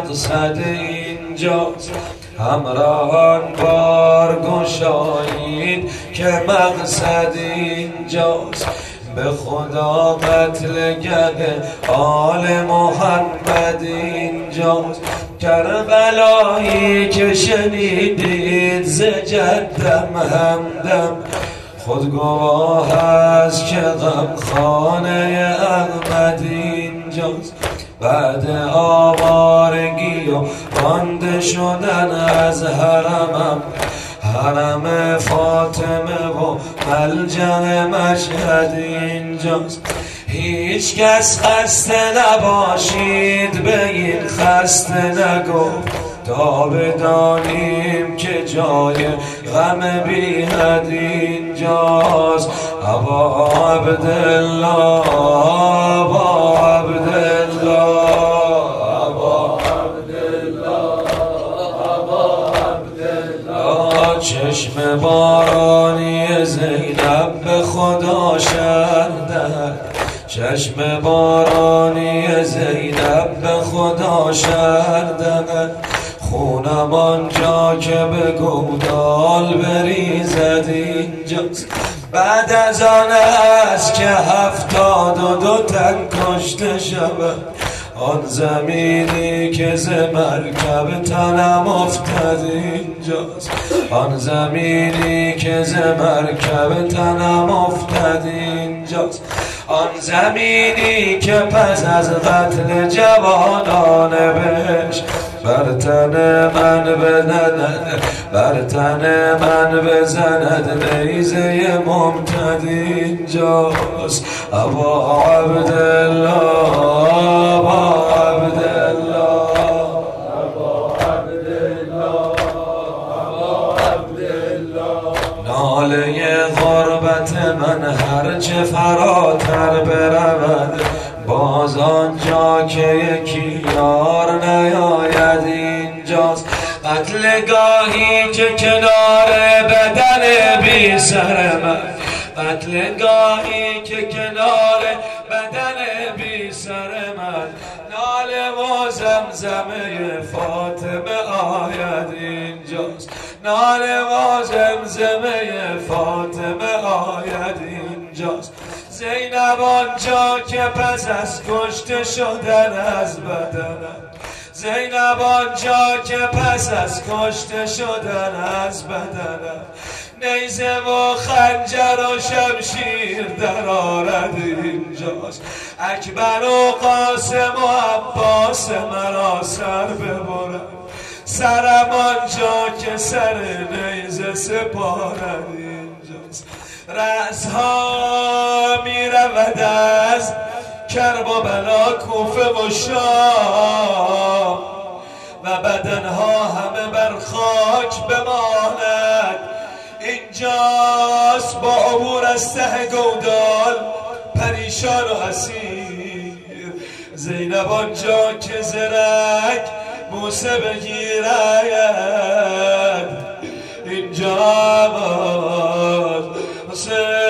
مقصد اینجاست. همراهان بار گشایید که مقصد اینجاست. به خدا قتلگه آل محمد اینجاست. کربلایی که شنیدید ز جدم همدم، خود گواه است که غمخانه احمد اینجاست. بعد آوارگی و رانده شدن از حرمم، حرم فاطمه و ملجأ مشهد اینجاست. هیچ کس خسته نباشید به این خسته نگفت، تا بدانیم که جای غم بی حد اینجاست. ابا عبدالله ابا عبدالله ابا عبدالله ابا عبدالله. چشم بارانی زینب به خدا شهد، چشم بارانی زینب به خدا شهد. خونم آنجا که به گودال بریزد اینجاست. بعد از آن است که 72 تن کشته شود، آن زمینی که ز مرکب تنم افتد اینجاست. آن زمینی که ز مرکب تنم افتد اینجاست. آن زمینی که پس از قتل جوانان بهش بر تن من بزند، بر تن من بزند نیزه ممتد اینجاست. ابا عبدالله ابا عبدالله ابا عبدالله ابا عبدالله. ناله غربت من هرچه فراتر برود، باز آنجا که یکی یار نیاید اینجاست. قتلگاهی که کنار بدن بی سر من، قتلگاهی که کنار بدن بی سر من، ناله و زمزمه فاطمه آید اینجاست. ناله و زمزمه فاطمه آید اینجاست. زینب آنجا که پس از کشته شدن از بدنم، زینب آنجا که پس از کشته شدن از بدنم، نیزه و خنجر و شمشیر در آرد اینجاست. اکبر و قاسم و عباس مرا سر ببرد، سرم آنجا که سر نیزه سپارد اینجاست. رأسها می رود از کرب و بلا کوفه و شام، و بدنها همه بر خاک بماند اینجاست. با عبور از ته گودال پریشان و اسیر، زینب آنجا که زرک بوسه بگیرد اینجا حسین